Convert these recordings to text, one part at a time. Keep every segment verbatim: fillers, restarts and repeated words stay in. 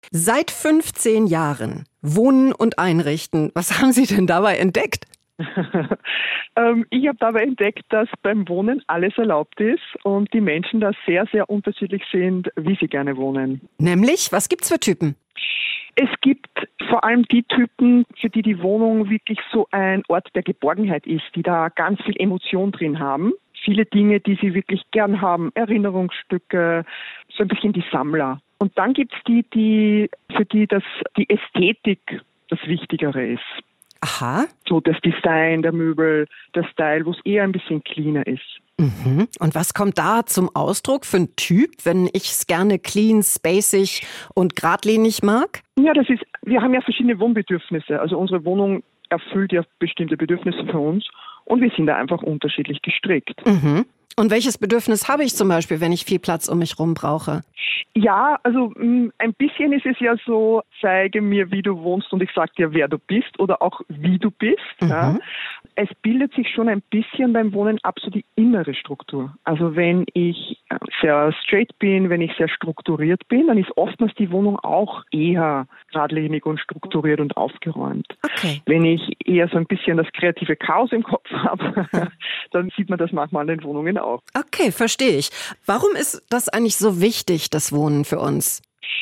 Seit fünfzehn Jahren wohnen und einrichten. Was haben Sie denn dabei entdeckt? ähm, ich habe dabei entdeckt, dass beim Wohnen alles erlaubt ist und die Menschen da sehr, sehr unterschiedlich sind, wie sie gerne wohnen. Nämlich, was gibt's für Typen? Es gibt vor allem die Typen, für die die Wohnung wirklich so ein Ort der Geborgenheit ist, die da ganz viel Emotion drin haben. Viele Dinge, die sie wirklich gern haben, Erinnerungsstücke, so ein bisschen die Sammler. Und dann gibt's die, die für die das die Ästhetik das Wichtigere ist. Aha. So das Design der Möbel, der Style, wo es eher ein bisschen cleaner ist. Mhm. Und was kommt da zum Ausdruck für einen Typ, wenn ich es gerne clean, spacig und geradlinig mag? Ja, das ist, wir haben ja verschiedene Wohnbedürfnisse. Also unsere Wohnung erfüllt ja bestimmte Bedürfnisse für uns und wir sind da einfach unterschiedlich gestrickt. Mhm. Und welches Bedürfnis habe ich zum Beispiel, wenn ich viel Platz um mich rum brauche? Ja, also mh, ein bisschen ist es ja so, zeige mir, wie du wohnst und ich sage dir, wer du bist oder auch wie du bist. Mhm. Ja. Es bildet sich schon ein bisschen beim Wohnen ab, so die innere Struktur. Also wenn ich sehr straight bin, wenn ich sehr strukturiert bin, dann ist oftmals die Wohnung auch eher geradlinig und strukturiert und aufgeräumt. Okay. Wenn ich eher so ein bisschen das kreative Chaos im Kopf habe, dann sieht man das manchmal in den Wohnungen auch. Okay, verstehe ich. Warum ist das eigentlich so wichtig, das Wohnen für uns?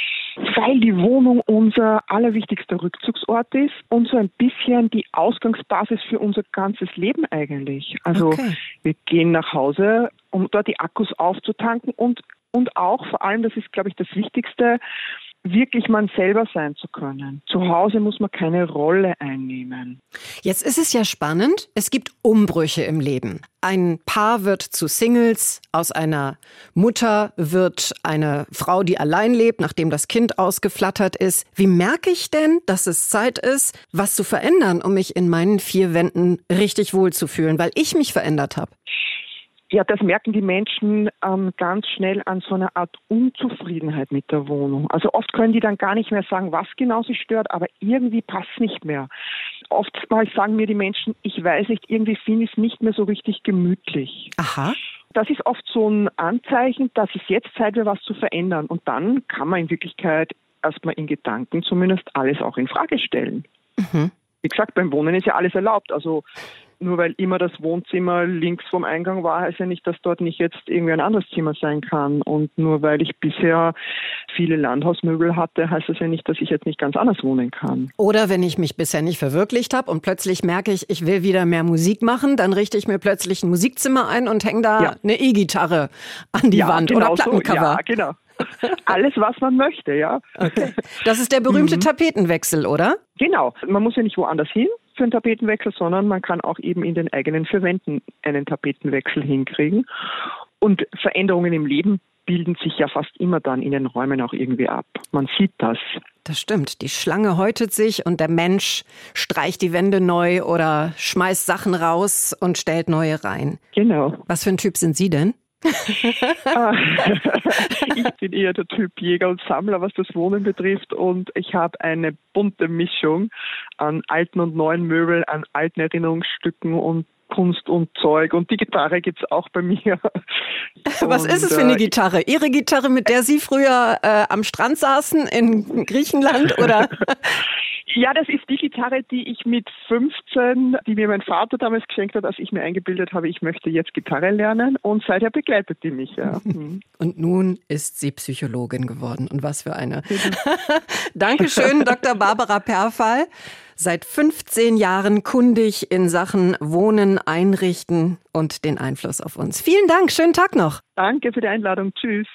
Weil die Wohnung unser allerwichtigster Rückzugsort ist und so ein bisschen die Ausgangsbasis für unser ganzes Leben eigentlich. Also Okay. Wir gehen nach Hause, um dort die Akkus aufzutanken und, und auch vor allem, das ist, glaube ich, das Wichtigste, wirklich man selber sein zu können. Zu Hause muss man keine Rolle einnehmen. Jetzt ist es ja spannend, es gibt Umbrüche im Leben. Ein Paar wird zu Singles, aus einer Mutter wird eine Frau, die allein lebt, nachdem das Kind ausgeflattert ist. Wie merke ich denn, dass es Zeit ist, was zu verändern, um mich in meinen vier Wänden richtig wohlzufühlen, weil ich mich verändert habe? Ja, das merken die Menschen ähm, ganz schnell an so einer Art Unzufriedenheit mit der Wohnung. Also oft können die dann gar nicht mehr sagen, was genau sie stört, aber irgendwie passt nicht mehr. Oftmals sagen mir die Menschen, ich weiß nicht, irgendwie finde ich es nicht mehr so richtig gemütlich. Aha. Das ist oft so ein Anzeichen, dass es jetzt Zeit wäre, was zu verändern. Und dann kann man in Wirklichkeit erstmal in Gedanken zumindest alles auch in Frage stellen. Mhm. Wie gesagt, beim Wohnen ist ja alles erlaubt. Also nur weil immer das Wohnzimmer links vom Eingang war, heißt ja nicht, dass dort nicht jetzt irgendwie ein anderes Zimmer sein kann. Und nur weil ich bisher viele Landhausmöbel hatte, heißt das ja nicht, dass ich jetzt nicht ganz anders wohnen kann. Oder wenn ich mich bisher nicht verwirklicht habe und plötzlich merke ich, ich will wieder mehr Musik machen, dann richte ich mir plötzlich ein Musikzimmer ein und hänge da Ja. eine E-Gitarre an die ja, Wand genau oder Plattencover. So. Ja, genau. Alles, was man möchte, ja. Okay. Das ist der berühmte Mhm. Tapetenwechsel, oder? Genau. Man muss ja nicht woanders hin für einen Tapetenwechsel, sondern man kann auch eben in den eigenen vier Wänden einen Tapetenwechsel hinkriegen. Und Veränderungen im Leben bilden sich ja fast immer dann in den Räumen auch irgendwie ab. Man sieht das. Das stimmt. Die Schlange häutet sich und der Mensch streicht die Wände neu oder schmeißt Sachen raus und stellt neue rein. Genau. Was für ein Typ sind Sie denn? Ich bin eher der Typ Jäger und Sammler, was das Wohnen betrifft, und ich habe eine bunte Mischung an alten und neuen Möbeln, an alten Erinnerungsstücken und Kunst und Zeug, und die Gitarre gibt's auch bei mir. Was und, ist es für eine Gitarre? Ihre Gitarre, mit der Sie früher äh, am Strand saßen in Griechenland, oder? Ja, das ist die Gitarre, die ich mit fünfzehn, die mir mein Vater damals geschenkt hat, als ich mir eingebildet habe, ich möchte jetzt Gitarre lernen, und seither begleitet die mich. Ja. Und nun ist sie Psychologin geworden. Und was für eine. Dankeschön, Doktor Barbara Perfall. Seit fünfzehn Jahren kundig in Sachen Wohnen, Einrichten und den Einfluss auf uns. Vielen Dank, schönen Tag noch. Danke für die Einladung. Tschüss.